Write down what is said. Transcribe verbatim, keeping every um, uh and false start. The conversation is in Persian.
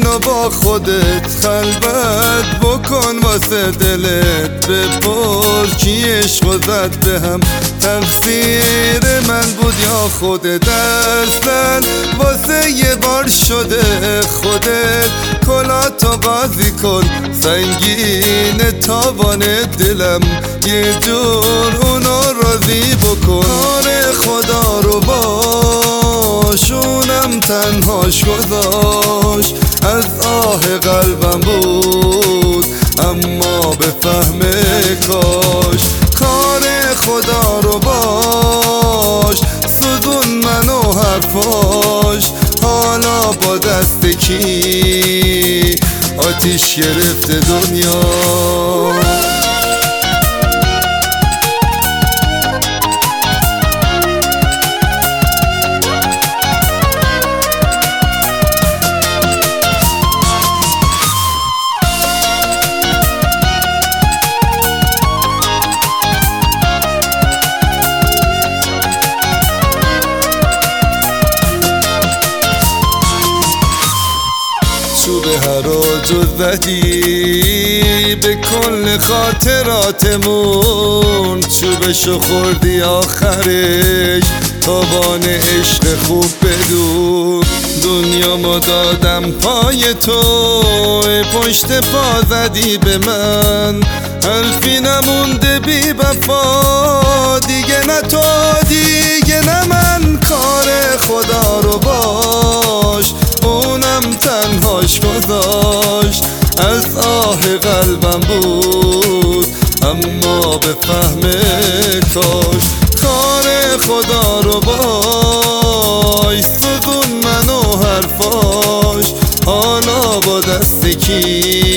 اینو با خودت خلوت بکن واسه دلت، بپرس کی عشق و زد به هم، تقصیر من بود یا خودت؟ اصلا واسه یه بار شده خودت کلاتو قاضی کن، سنگین تاوان دلم یه جور اونو راضی بکن. کار خدا رو باش اونم تنهاش گذاشت، از آه قلبم بود اما به فهم کاش. کار خدا رو باش سوزون منو حرفاش، حالا با دست کی آتیش گرفته دنیا. چوب هراج و زدی به کل خاطراتمون، چوبشو خوردی آخرش تاوان عشق خوب بدون. دنیامو دادم پای تو، پشت پا زدی به من، حرفی نمونده بی وفا، دیگه نه تو دیگه نه من. کار خدا رو باش اونم تنهاش گذاشت، از آه قلبم بود اما به فهم کاش. کار خدا رو باش سوزون منو حرفاش، حالا با دست کی